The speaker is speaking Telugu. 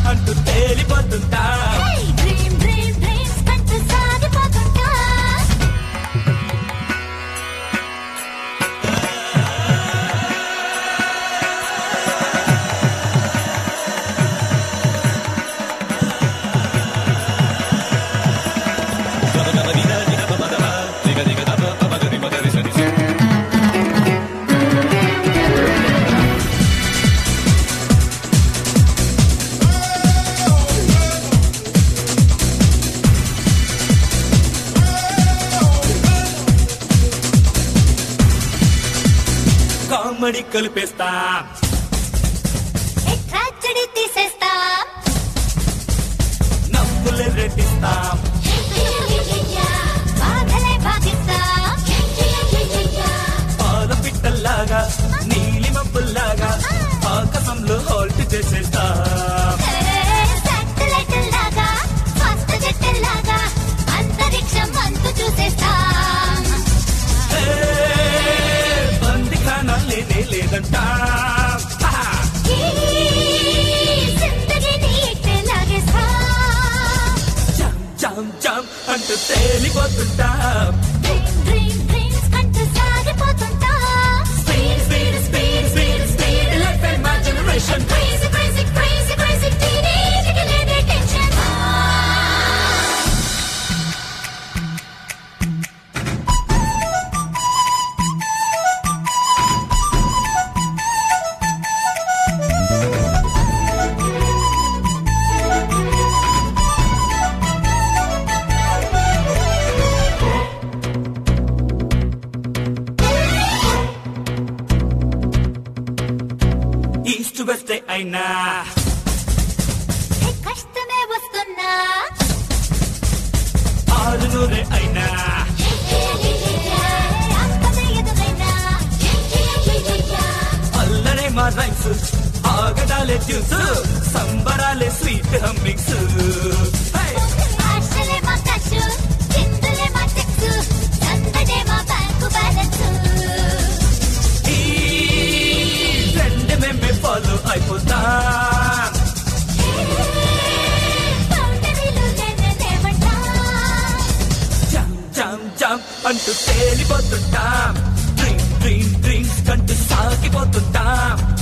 అంటూ తేలిపోతుంటా. కామెడీ కలిపేస్తా, ట్రాజెడీ తీసేస్తా, నవ్వులే రెట్టిస్తా, బాధలే భాగిస్తా, పాల పిట్టల్లాగా నీలి మబ్బుల్లాగా ఆకాశంలో హాల్ట్ చేసేస్తా. లాగా ఫస్ట్ జట్టులాగా అంతరిక్షం అంతు చూసేస్తా. బందిఖానా లేనే లేదంటా. జం జం జం అంటూ తేలిపోతుంటా. సాగిపోతుంటా. Speed speed speed speed speed life and my generation. Crazy, crazy, crazy, crazy, teenage కి లేదే tension. ఈస్ట్ వెస్ట్ అయినా కష్టమే వస్తున్నా, ఆరునూరే అయినా ఆపద ఎదురైనా, అల్లనే మా రైమ్స్, ఆగడాలే ట్యూన్స్, సంబరాలే స్వీట్ హమ్మింగ్స్. ఆశలే మా కష్, చిందులే మా చెక్స్, సందడే మా బ్యాంకు బ్యాలెన్స్. ఈ ట్రెండ్ మేమే ఫాలో అయిపోతా. బౌండరీలు లేనే లేవంటా. జం జం జం అంటూ తేలిపోతుంటాం. డ్రీమ్ డ్రీమ్ డ్రీమ్స్ కంటూ సాగిపోతుంటాం.